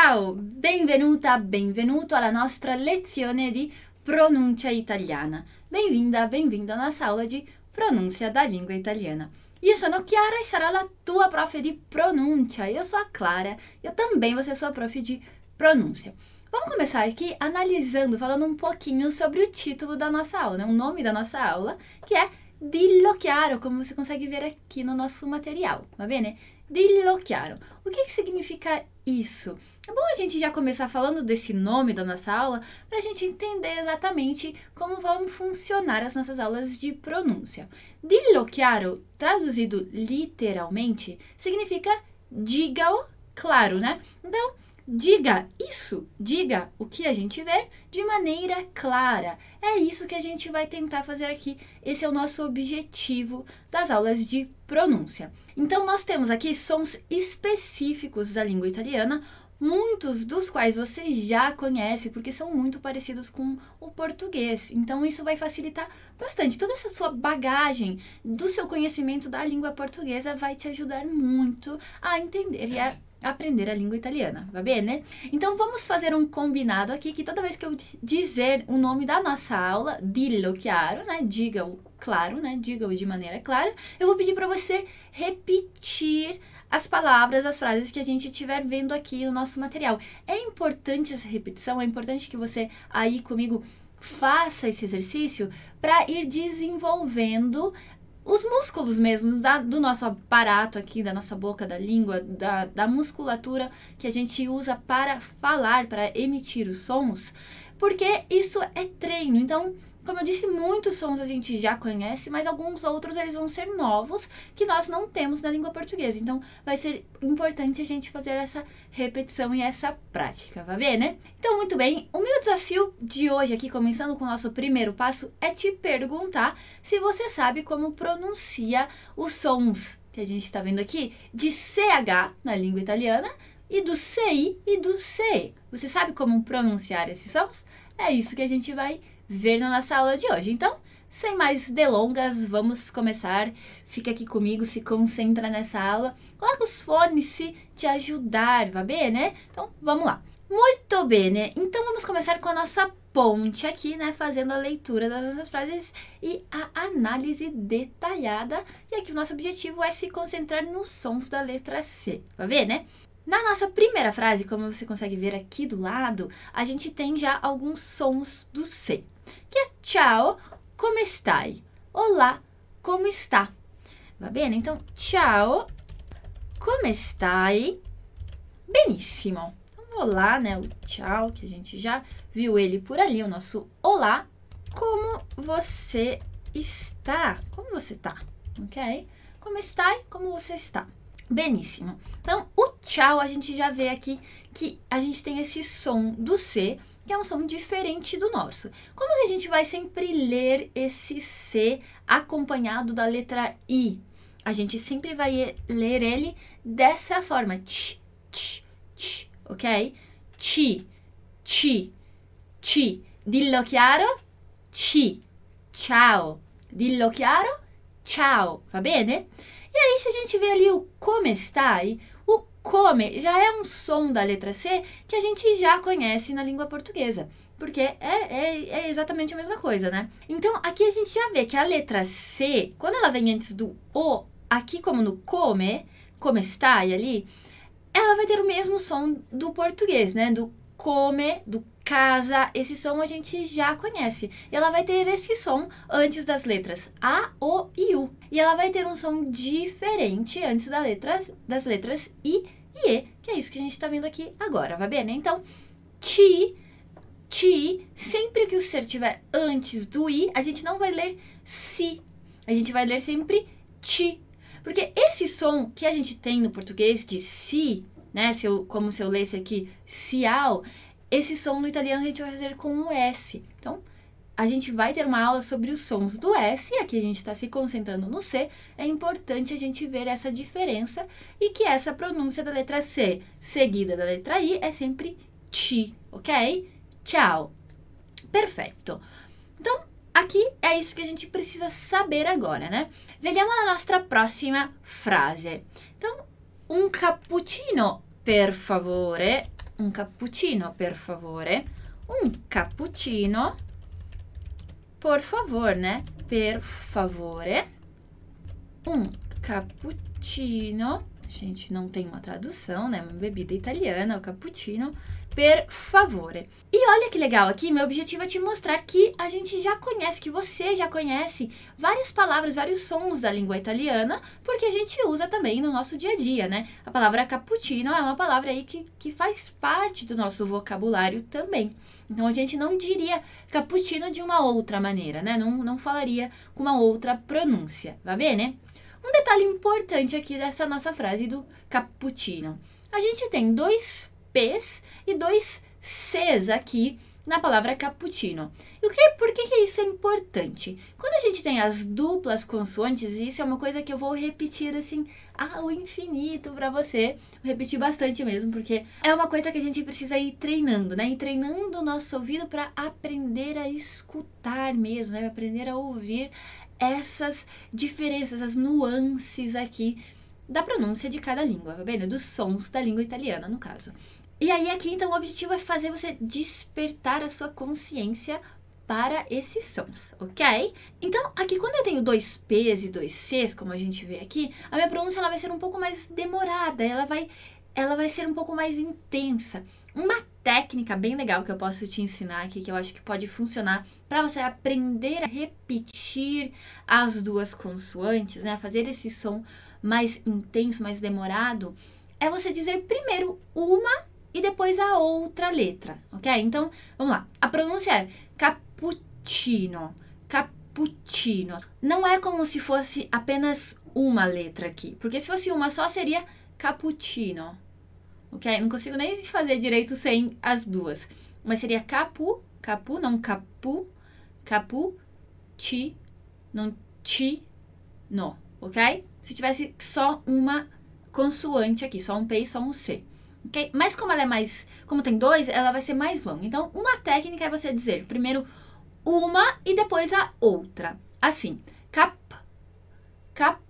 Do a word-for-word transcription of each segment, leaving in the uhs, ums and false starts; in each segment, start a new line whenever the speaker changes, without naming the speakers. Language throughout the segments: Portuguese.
Ciao, benvenuta, benvenuto alla nostra lezione di pronuncia italiana. Bem-vinda, bem-vindo à nossa aula de pronúncia da língua italiana. Io sono Chiara e sarò la tua prof di pronúncia. Eu sou a Clara, eu também vou ser sua prof de pronúncia. Vamos começar aqui analisando, falando um pouquinho sobre o título da nossa aula, né? O nome da nossa aula, que é Dillo chiaro, como você consegue ver aqui no nosso material, va bene? Dillo chiaro. O que, que significa isso? É bom a gente já começar falando desse nome da nossa aula para a gente entender exatamente como vão funcionar as nossas aulas de pronúncia. Dillo chiaro, traduzido literalmente, significa diga-o claro, né? Então, diga isso, diga o que a gente vê de maneira clara. É isso que a gente vai tentar fazer aqui. Esse é o nosso objetivo das aulas de pronúncia. Então, nós temos aqui sons específicos da língua italiana, muitos dos quais você já conhece, porque são muito parecidos com o português. Então, isso vai facilitar bastante. Toda essa sua bagagem do seu conhecimento da língua portuguesa vai te ajudar muito a entender e a aprender a língua italiana, va bene? Então, vamos fazer um combinado aqui, que toda vez que eu dizer o nome da nossa aula, dillo chiaro, né? Diga-o claro, né? Diga-o de maneira clara, eu vou pedir para você repetir as palavras, as frases que a gente estiver vendo aqui no nosso material. É importante essa repetição, é importante que você aí comigo faça esse exercício para ir desenvolvendo os músculos mesmos da, do nosso aparato aqui, da nossa boca, da língua, da, da musculatura que a gente usa para falar, para emitir os sons, porque isso é treino. Então, como eu disse, muitos sons a gente já conhece, mas alguns outros eles vão ser novos, que nós não temos na língua portuguesa. Então, vai ser importante a gente fazer essa repetição e essa prática, vai ver, né? Então, muito bem, o meu desafio de hoje aqui, começando com o nosso primeiro passo, é te perguntar se você sabe como pronuncia os sons que a gente está vendo aqui, de C H na língua italiana, e do C I e do C E. Você sabe como pronunciar esses sons? É isso que a gente vai ver na nossa aula de hoje. Então, sem mais delongas, vamos começar. Fica aqui comigo, se concentra nessa aula. Coloca os fones se te ajudar, va bene? Então, vamos lá. Muito bene. Então, vamos começar com a nossa ponte aqui, né? Fazendo a leitura das nossas frases e a análise detalhada. E aqui o nosso objetivo é se concentrar nos sons da letra C, va bene? Na nossa primeira frase, como você consegue ver aqui do lado, a gente tem já alguns sons do C, que é ciao, come stai? Olá, como está? Va bene? Então, ciao, come stai? Benissimo. Então, olá, né? O ciao, que a gente já viu ele por ali, o nosso olá. Como você está? Como você está? Ok? Come stai? Como você está? Benissimo. Então, o tchau, a gente já vê aqui que a gente tem esse som do C, que é um som diferente do nosso. Como que a gente vai sempre ler esse C acompanhado da letra I? A gente sempre vai ler ele dessa forma. Tch, tch, tch, ok? Ti, ti, ti. Dillo chiaro? Ci. Ciao. Dillo chiaro? Ciao. Va bene? E aí, se a gente vê ali o come stai, o come já é um som da letra C que a gente já conhece na língua portuguesa, porque é, é, é exatamente a mesma coisa, né? Então, aqui a gente já vê que a letra C, quando ela vem antes do O, aqui como no come, come stai ali, ela vai ter o mesmo som do português, né? Do come, do casa, esse som a gente já conhece. E ela vai ter esse som antes das letras A, O e U. E ela vai ter um som diferente antes das letras, das letras I e E, que é isso que a gente está vendo aqui agora, vai bem, né? Então, ti, ti, sempre que o ser estiver antes do I, a gente não vai ler si. A gente vai ler sempre ti. Porque esse som que a gente tem no português de si, né? Se eu, como se eu lesse aqui, ciao, esse som no italiano a gente vai fazer com um S. Então, a gente vai ter uma aula sobre os sons do S, aqui a gente está se concentrando no C. É importante a gente ver essa diferença e que essa pronúncia da letra C seguida da letra I é sempre ti, ok? Ciao. Perfeito. Então, aqui é isso que a gente precisa saber agora, né? Vediamo la nostra prossima frase. Então, un cappuccino, per favore. um cappuccino, per favore. Um cappuccino, por favor, né? Per favore. Um cappuccino. Gente, não tem uma tradução, né? Uma bebida italiana, o cappuccino. Per favore. E olha que legal aqui, meu objetivo é te mostrar que a gente já conhece, que você já conhece várias palavras, vários sons da língua italiana, porque a gente usa também no nosso dia a dia, né? A palavra cappuccino é uma palavra aí que, que faz parte do nosso vocabulário também. Então, a gente não diria cappuccino de uma outra maneira, né? Não, não falaria com uma outra pronúncia, va bene? Um detalhe importante aqui dessa nossa frase do cappuccino. A gente tem dois P's e dois C's aqui na palavra cappuccino. E o que, por que, que isso é importante? Quando a gente tem as duplas consoantes, isso é uma coisa que eu vou repetir assim ao infinito para você. Vou repetir bastante mesmo, porque é uma coisa que a gente precisa ir treinando, né? Ir treinando o nosso ouvido para aprender a escutar mesmo, né? Aprender a ouvir essas diferenças, as nuances aqui da pronúncia de cada língua, tá vendo? Dos sons da língua italiana, no caso. E aí aqui, então, o objetivo é fazer você despertar a sua consciência para esses sons, ok? Então, aqui quando eu tenho dois P's e dois C's, como a gente vê aqui, a minha pronúncia ela vai ser um pouco mais demorada, ela vai, ela vai ser um pouco mais intensa. Uma técnica bem legal que eu posso te ensinar aqui, que eu acho que pode funcionar para você aprender a repetir as duas consoantes, né? Fazer esse som mais intenso, mais demorado, é você dizer primeiro uma e depois a outra letra, ok? Então, vamos lá. A pronúncia é cappuccino, cappuccino. Não é como se fosse apenas uma letra aqui, porque se fosse uma só seria cappuccino, ok? Não consigo nem fazer direito sem as duas, mas seria capu, capu, não capu, capu, ti, não ti, no, ok? Se tivesse só uma consoante aqui, só um P e só um C. Okay? Mas como ela é mais, como tem dois, ela vai ser mais longa. Então, uma técnica é você dizer primeiro uma e depois a outra. Assim, cap, cap,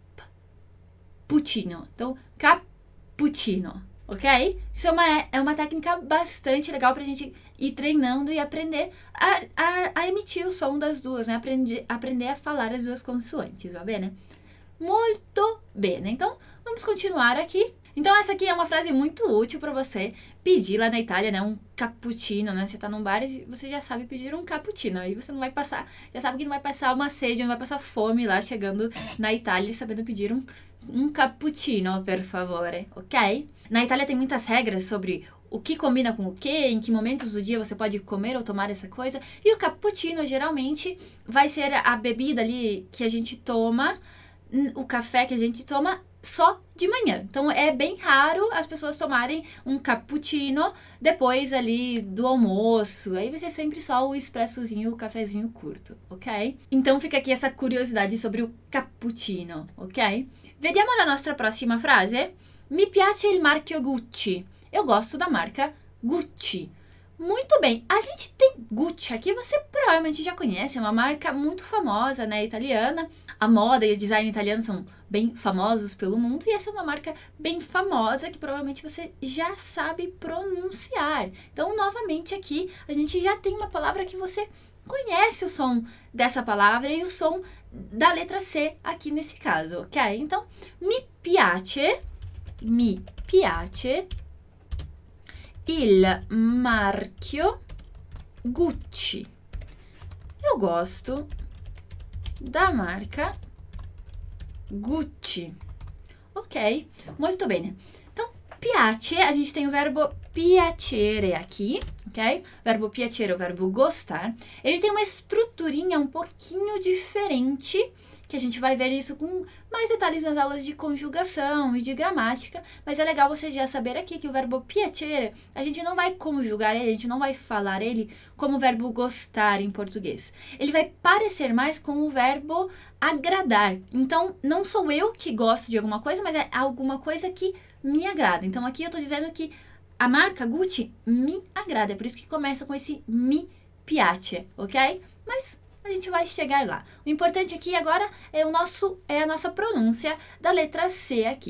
puccino. Então, cappuccino, ok? Isso é uma, é uma técnica bastante legal pra gente ir treinando e aprender a, a, a emitir o som das duas, né? Aprender, aprender a falar as duas consoantes, va bene? Muito bem. Então, vamos continuar aqui. Então, essa aqui é uma frase muito útil para você pedir lá na Itália, né? Um cappuccino, né? Você tá num bar e você já sabe pedir um cappuccino. Aí você não vai passar, já sabe que não vai passar uma sede, não vai passar fome lá chegando na Itália e sabendo pedir um, um cappuccino, per favore, ok? Na Itália tem muitas regras sobre o que combina com o que, em que momentos do dia você pode comer ou tomar essa coisa. E o cappuccino, geralmente, vai ser a bebida ali que a gente toma, o café que a gente toma só de manhã. Então, é bem raro as pessoas tomarem um cappuccino depois ali do almoço. Aí vai ser sempre só o expressozinho, o cafezinho curto, ok? Então, fica aqui essa curiosidade sobre o cappuccino, ok? Vediamo la nostra prossima frase. Mi piace il marchio Gucci. Eu gosto da marca Gucci. Muito bem, a gente tem Gucci aqui, você provavelmente já conhece, é uma marca muito famosa, né, italiana. A moda e o design italiano são bem famosos pelo mundo e essa é uma marca bem famosa que provavelmente você já sabe pronunciar. Então, novamente aqui, a gente já tem uma palavra que você conhece o som dessa palavra e o som da letra C aqui nesse caso, ok? Então, mi piace, mi piace il marchio Gucci. Eu gosto da marca Gucci. Ok, muito bem. Então, piace, a gente tem o verbo piacere aqui, ok? O verbo piacere, o verbo gostar. Ele tem uma estruturinha um pouquinho diferente, que a gente vai ver isso com mais detalhes nas aulas de conjugação e de gramática, mas é legal você já saber aqui que o verbo piacere, a gente não vai conjugar ele, a gente não vai falar ele como o verbo gostar em português. Ele vai parecer mais com o verbo agradar. Então, não sou eu que gosto de alguma coisa, mas é alguma coisa que me agrada. Então, aqui eu tô dizendo que a marca Gucci me agrada, é por isso que começa com esse mi piace, ok? Mas a gente vai chegar lá. O importante aqui agora é, o nosso, é a nossa pronúncia da letra C aqui.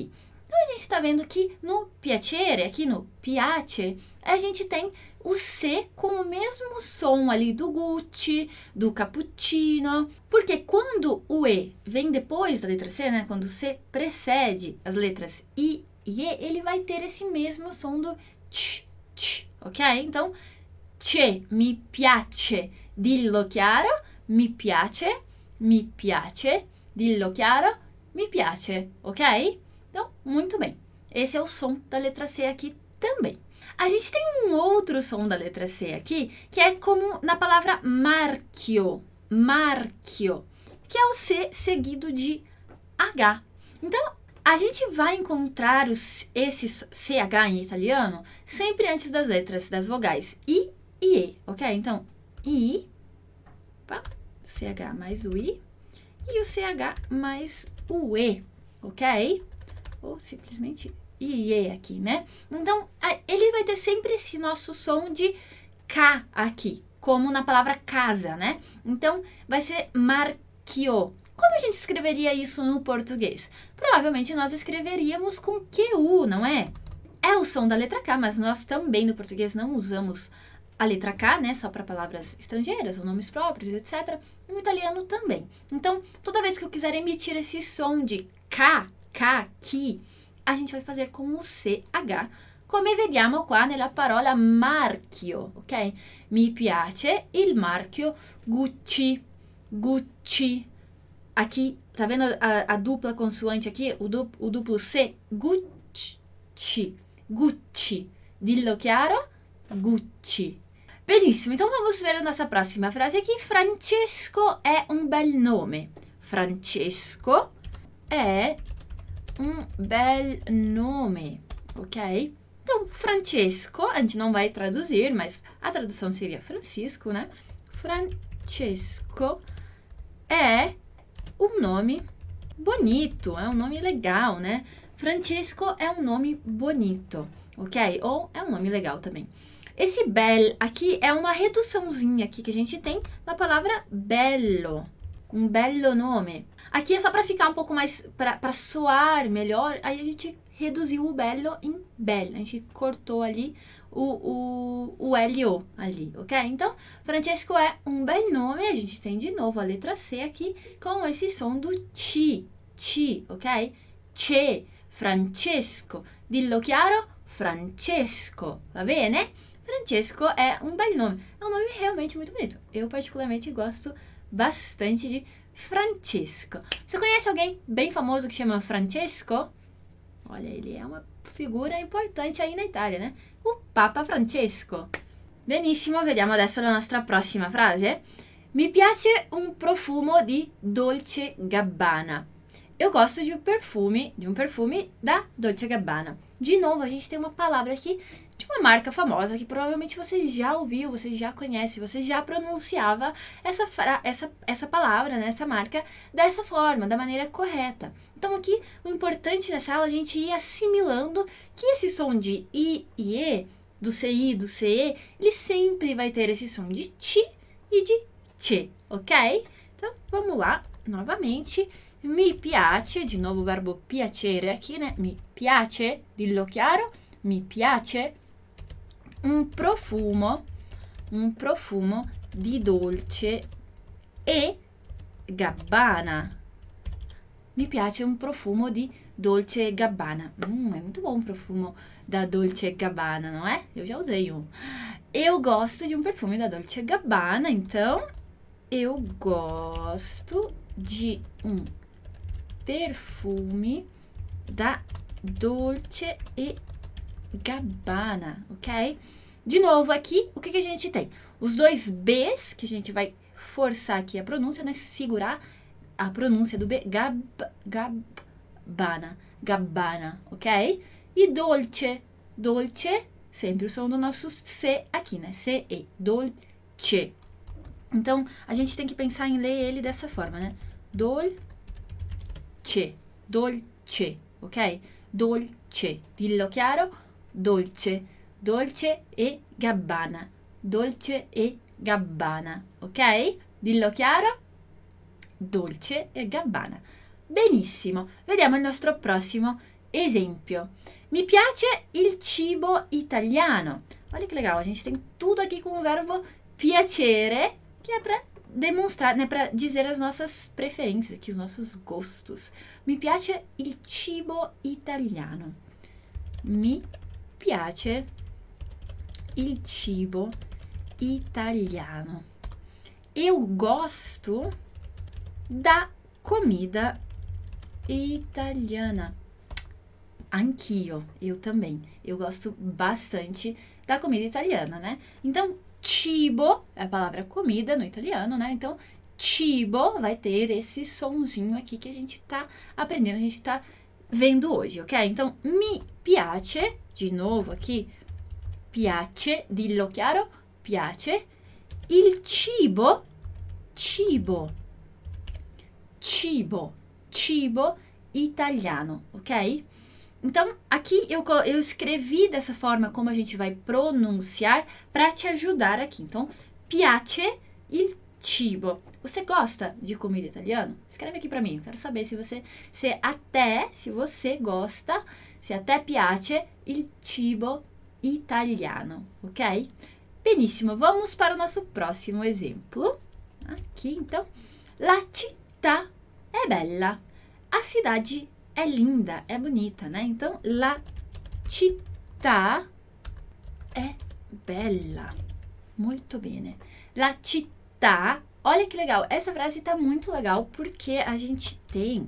Então, a gente está vendo que no piacere, aqui no piace, a gente tem o C com o mesmo som ali do Gucci, do cappuccino, porque quando o E vem depois da letra C, né, quando o C precede as letras I e E, ele vai ter esse mesmo som do ch, ch, ok? Então, c'è, mi piace, dillo chiaro, mi piace, mi piace, dillo chiaro, mi piace, ok? Então, muito bem. Esse é o som da letra C aqui também. A gente tem um outro som da letra C aqui, que é como na palavra marchio, marchio, que é o C seguido de H. Então, a gente vai encontrar os, esse C H em italiano sempre antes das letras, das vogais I e E, ok? Então, I, opa, C H mais o I, e o C H mais o E, ok? Ou simplesmente I E aqui, né? Então, ele vai ter sempre esse nosso som de K aqui, como na palavra casa, né? Então, vai ser marchio. Como a gente escreveria isso no português? Provavelmente nós escreveríamos com Q U, não é? É o som da letra K, mas nós também no português não usamos a letra K, né? Só para palavras estrangeiras ou nomes próprios, etcétera. No italiano também. Então, toda vez que eu quiser emitir esse som de K, K, chi, a gente vai fazer com o C H, come vediamo qua nella parola marchio, ok? Mi piace il marchio Gucci, Gucci. Aqui, tá vendo a, a dupla consoante aqui? O, du, o duplo C? Gucci, Gucci. Dillo chiaro? Gucci. Benissimo, então vamos ver a nossa próxima frase aqui. Francesco è un bel nome. Francesco è um bel nome, ok? Então, Francesco, a gente não vai traduzir, mas a tradução seria Francisco, né? Francesco é um nome bonito, é um nome legal, né? Francesco é um nome bonito, ok? Ou é um nome legal também. Esse bel aqui é uma reduçãozinha aqui que a gente tem na palavra bello, um bello nome. Aqui é só para ficar um pouco mais, para soar melhor, aí a gente reduziu o bello em bel. A gente cortou ali o, o, o L O ali, ok? Então, Francesco é um bel nome. A gente tem de novo a letra C aqui com esse som do C, C, ok? C'è, Francesco. Dillo chiaro, Francesco. Va bene? Francesco é um bel nome. É um nome realmente muito bonito. Eu particularmente gosto bastante de Francesco. Você conhece alguém bem famoso que chama Francesco? Olha, ele é uma figura importante aí na Itália, né? O Papa Francesco. Benissimo, vediamo adesso la nostra prossima frase. Mi piace un profumo di Dolce Gabbana. Eu gosto de um perfume, de um perfume da Dolce Gabbana. De novo, a gente tem uma palavra aqui de uma marca famosa que provavelmente você já ouviu, você já conhece, você já pronunciava essa, essa, essa palavra, né, essa marca, dessa forma, da maneira correta. Então aqui, o importante nessa aula é a gente ir assimilando que esse som de I e E, do C I, do C E, ele sempre vai ter esse som de ti e de che, ok? Então, vamos lá, novamente. Mi piace, de novo o verbo piacere aqui, né? Mi piace, dillo chiaro, mi piace un profumo, un profumo di Dolce e Gabbana. Mi piace un profumo di Dolce e Gabbana. Hum, é muito bom o profumo da Dolce e Gabbana, não é? Eu já usei um. Eu gosto de um perfume da Dolce e Gabbana, então eu gosto de um perfume da Dolce e Gabbana, ok? De novo aqui, o que, que a gente tem? Os dois Bs, que a gente vai forçar aqui a pronúncia, né? Segurar a pronúncia do B, gab, gabbana, gabbana, ok? E dolce, dolce, sempre o som do nosso C aqui, né? C, E, dolce. Então, a gente tem que pensar em ler ele dessa forma, né? Dolce, dolce, ok? Dolce, dillo chiaro, dolce, dolce e gabbana, dolce e gabbana, ok? Dillo chiaro, dolce e gabbana. Benissimo, vediamo il nostro prossimo Esempio, mi piace il cibo italiano. Olha que legal, a gente tem tudo aqui com o verbo piacere, que é para demonstrar, né, para dizer as nossas preferências, aqui, os nossos gostos. Mi piace il cibo italiano. Mi piace il cibo italiano. Eu gosto da comida italiana. Anch'io, eu também. Eu gosto bastante da comida italiana, né? Então, cibo é a palavra comida no italiano, né? Então, cibo vai ter esse sonzinho aqui que a gente tá aprendendo, a gente tá vendo hoje, ok? Então, mi piace, de novo aqui, piace, dillo chiaro, piace, il cibo, cibo, cibo, cibo italiano, ok? Então, aqui eu, eu escrevi dessa forma como a gente vai pronunciar para te ajudar aqui. Então, piace il cibo. Você gosta de comida italiana? Escreve aqui para mim. Eu quero saber se você, se até, se você gosta, se até piace il cibo italiano, ok? Benissimo, vamos para o nosso próximo exemplo. Aqui, então, la città è bella. A cidade é linda, é bonita, né? Então, la città è bella. Muito bene. La città, olha que legal. Essa frase tá muito legal porque a gente tem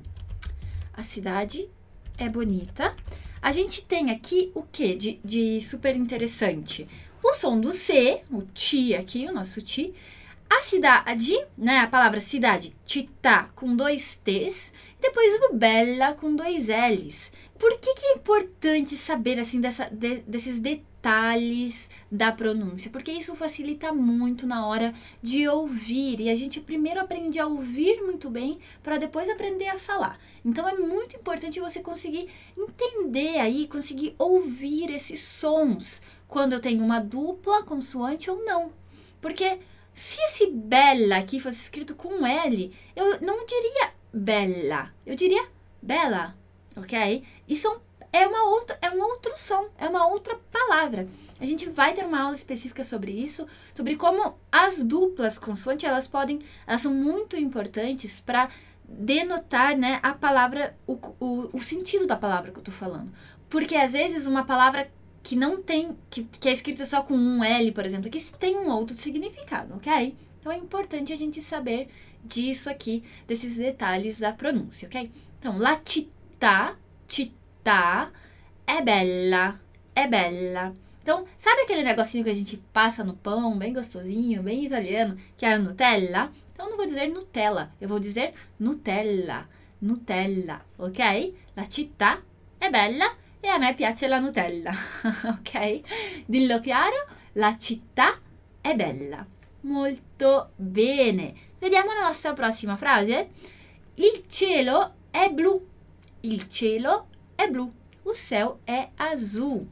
a cidade é bonita. A gente tem aqui o que de, de super interessante? O som do C, o ti aqui, o nosso ti. A cidade, né, a palavra cidade, città, com dois T's, e depois o bella com dois L's. Por que que é importante saber, assim, dessa, de, desses detalhes da pronúncia? Porque isso facilita muito na hora de ouvir, e a gente primeiro aprende a ouvir muito bem, para depois aprender a falar. Então, é muito importante você conseguir entender aí, conseguir ouvir esses sons, quando eu tenho uma dupla consoante ou não. Porque se esse bella aqui fosse escrito com um L, eu não diria bella, eu diria bella, ok? E são, é, uma outra, é um outro som, é uma outra palavra. A gente vai ter uma aula específica sobre isso, sobre como as duplas consoantes, elas podem, elas são muito importantes para denotar, né, a palavra, o, o, o sentido da palavra que eu tô falando. Porque às vezes uma palavra que não tem, que, que é escrita só com um L, por exemplo, que tem um outro significado, ok? Então, é importante a gente saber disso aqui, desses detalhes da pronúncia, ok? Então, la città, città, è bella, è bella. Então, sabe aquele negocinho que a gente passa no pão, bem gostosinho, bem italiano, que é a Nutella? Então, eu não vou dizer Nutella, eu vou dizer Nutella, Nutella, ok? La città è bella, e a me piace la Nutella, ok? Dillo chiaro, la città è bella. Molto bene. Vediamo la nostra prossima frase. Il cielo è blu. Il cielo è blu. O céu é azul.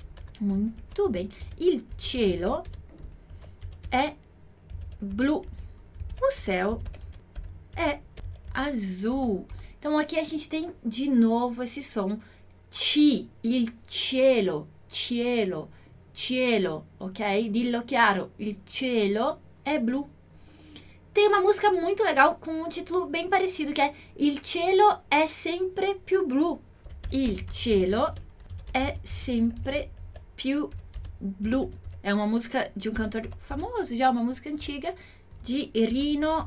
Muito bem. Il cielo è blu. O céu é azul. Então, aqui a gente tem de novo esse som ci, il cielo, cielo, cielo, ok? Dillo chiaro, il cielo è blu. Tem uma música muito legal com um título bem parecido, que é Il cielo è sempre più blu. Il cielo è sempre più blu. É uma música de um cantor famoso, já uma música antiga, de Rino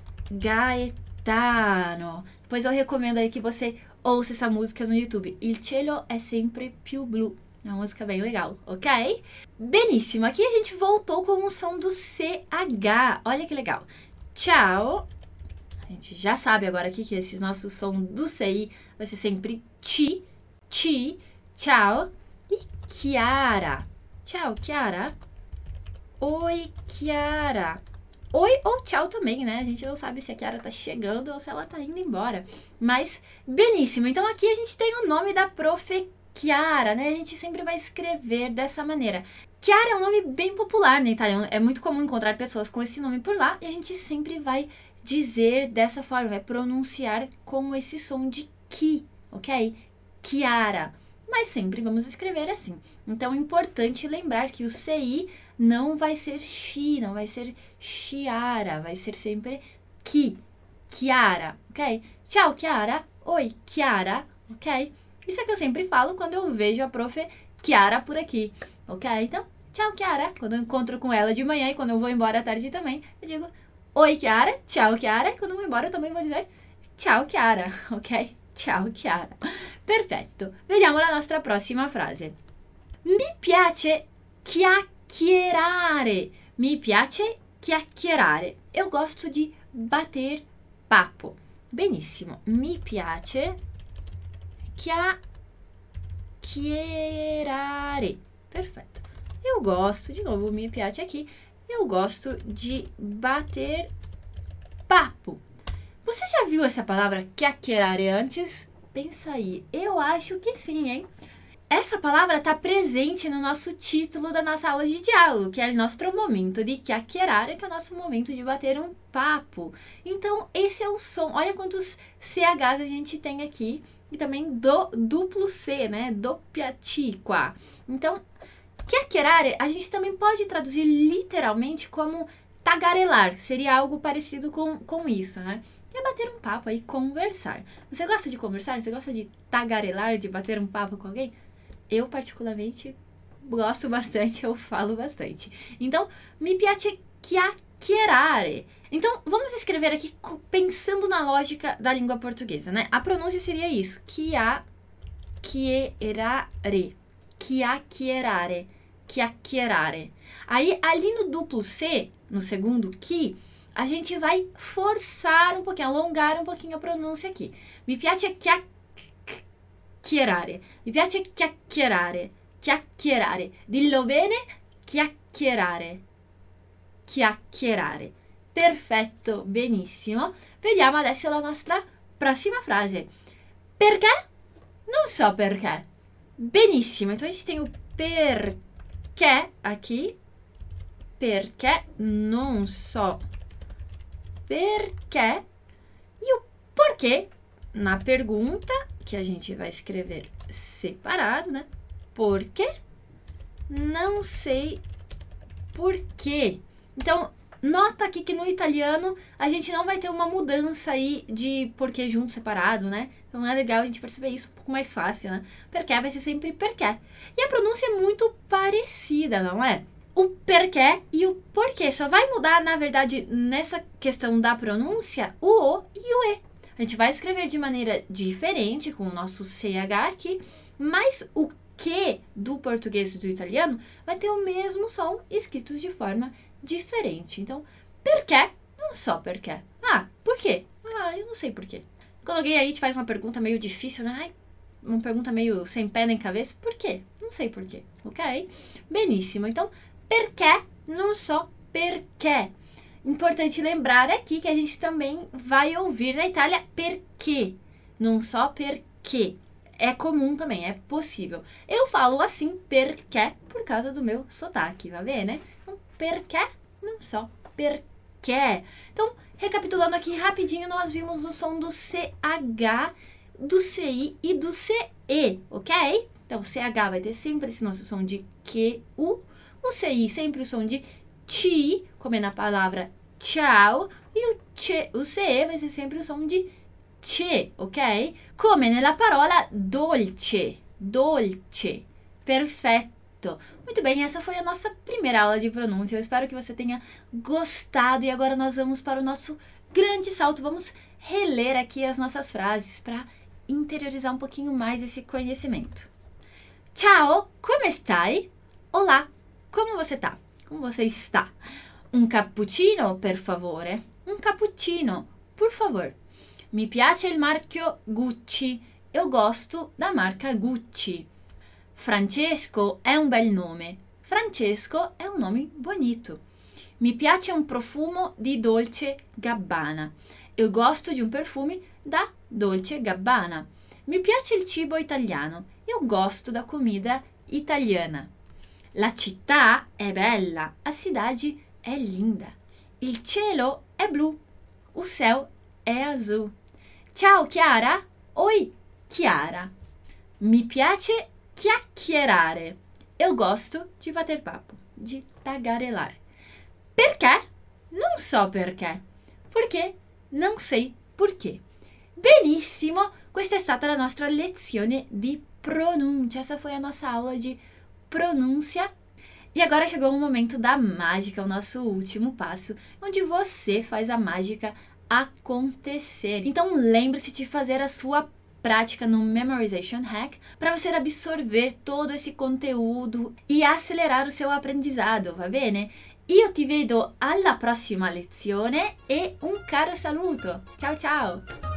Gaetano. Depois eu recomendo aí que você ouça essa música no YouTube. Il cielo è sempre più blu. É uma música bem legal, ok? Benissimo. Aqui a gente voltou com o som do C H. Olha que legal. Ciao. A gente já sabe agora aqui que esse nosso som do C I vai ser sempre ci, ci, ciao. E Chiara. Ciao, Chiara. Oi, Chiara. Oi ou tchau também, né? A gente não sabe se a Chiara tá chegando ou se ela tá indo embora. Mas, belíssimo. Então, aqui a gente tem o nome da profe Chiara, né? A gente sempre vai escrever dessa maneira. Chiara é um nome bem popular na Itália. É muito comum encontrar pessoas com esse nome por lá. E a gente sempre vai dizer dessa forma, vai pronunciar com esse som de chi, ok? Chiara, mas sempre vamos escrever assim. Então é importante lembrar que o C I não vai ser chi, não vai ser chiara, vai ser sempre chi, Chiara, ok? Ciao, Chiara. Oi, Chiara, ok? Isso é que eu sempre falo quando eu vejo a prof Chiara por aqui, ok? Então, tchau, Chiara. Quando eu encontro com ela de manhã e quando eu vou embora à tarde também, eu digo oi, Chiara, tchau, Chiara. E quando eu vou embora eu também vou dizer ciao, Chiara, ok? Ciao, Chiara. Perfetto. Vediamo la nostra prossima frase. Mi piace chiacchierare. Mi piace chiacchierare. Eu gosto de bater papo. Benissimo. Mi piace chiacchierare. Perfetto. Eu gosto, de novo, mi piace aqui. Eu gosto de bater papo. Você já viu essa palavra chiacchierare antes? Pensa aí. Eu acho que sim, hein? Essa palavra está presente no nosso título da nossa aula de diálogo, que é o nosso momento de chiacchierare, que é o nosso momento de bater um papo. Então, esse é o som. Olha quantos C Hs a gente tem aqui. E também do, duplo C, né? Doppia T qua. Então, chiacchierare a gente também pode traduzir literalmente como tagarelar. Seria algo parecido com, com isso, né? É bater um papo aí, conversar. Você gosta de conversar? Você gosta de tagarelar, de bater um papo com alguém? Eu, particularmente, gosto bastante, eu falo bastante. Então, mi piace chiacchierare. Então, vamos escrever aqui pensando na lógica da língua portuguesa, né? A pronúncia seria isso. Chiacchierare. Chiacchierare. Chiacchierare. Aí, ali no duplo C, no segundo chi, a gente vai forçar um pouquinho, alongar um pouquinho a pronúncia aqui. Mi piace chiacchierare. Mi piace chiacchierare. Chiacchierare. Dillo bene, chiacchierare. Chiacchierare. Perfetto, benissimo. Vediamo adesso la nostra prossima frase. Perché? Non so perché. Benissimo, então a gente tem o perché aqui. Perché, non so perché. E o porquê na pergunta, que a gente vai escrever separado, né? Porquê? Não sei porquê. Então, nota aqui que no italiano a gente não vai ter uma mudança aí de porquê junto, separado, né? Então é legal a gente perceber isso um pouco mais fácil, né? Perché vai ser sempre perché. E a pronúncia é muito parecida, não é? O perquê e o porquê. Só vai mudar, na verdade, nessa questão da pronúncia, o O e o E. A gente vai escrever de maneira diferente, com o nosso C H aqui, mas o que do português e do italiano vai ter o mesmo som, escritos de forma diferente. Então, perquê? Não só perquê. Ah, por quê? Ah, eu não sei por quê. Quando alguém aí te faz uma pergunta meio difícil, né? Ai, uma pergunta meio sem pé nem cabeça, por quê? Não sei por quê, ok? Benissimo. Então, perché, não só perché. Importante lembrar aqui que a gente também vai ouvir na Itália perché, não só perché. É comum também, é possível. Eu falo assim, perché, por causa do meu sotaque, vai ver, né? Então, perché, não só perché. Então, recapitulando aqui rapidinho, nós vimos o som do C H, do C I e do C E, ok? Então, C H vai ter sempre esse nosso som de Q, U. O C I sempre o som de T, como é na palavra ciao. E o, C, o C E vai ser sempre o som de C, ok? Come nella parola dolce. Dolce. Perfetto. Muito bem, essa foi a nossa primeira aula de pronúncia. Eu espero que você tenha gostado. E agora nós vamos para o nosso grande salto. Vamos reler aqui as nossas frases para interiorizar um pouquinho mais esse conhecimento. Ciao, come stai? Olá, como você tá? Como você está? Um cappuccino, per favore. Um cappuccino, por favor. Mi piace il marchio Gucci. Eu gosto da marca Gucci. Francesco è un bel nome. Francesco è un nome bonito. Mi piace un profumo di Dolce Gabbana. Eu gosto de um perfume da Dolce Gabbana. Mi piace il cibo italiano. Eu gosto da comida italiana. La città è bella. A cidade é linda. Il cielo è blu. O céu é azul. Ciao Chiara. Oi, Chiara. Mi piace chiacchierare. Eu gosto de bater papo, de tagarelar. Perché? Non so perché. Perché? Non sei perché. Benissimo, questa è stata la nostra lezione di pronuncia. Essa foi a nossa aula de pronúncia. E agora chegou o momento da mágica, o nosso último passo, onde você faz a mágica acontecer. Então lembre-se de fazer a sua prática no Memorization Hack para você absorver todo esse conteúdo e acelerar o seu aprendizado, va bene? Io ti vedo alla prossima lezione e un caro saluto. Ciao ciao!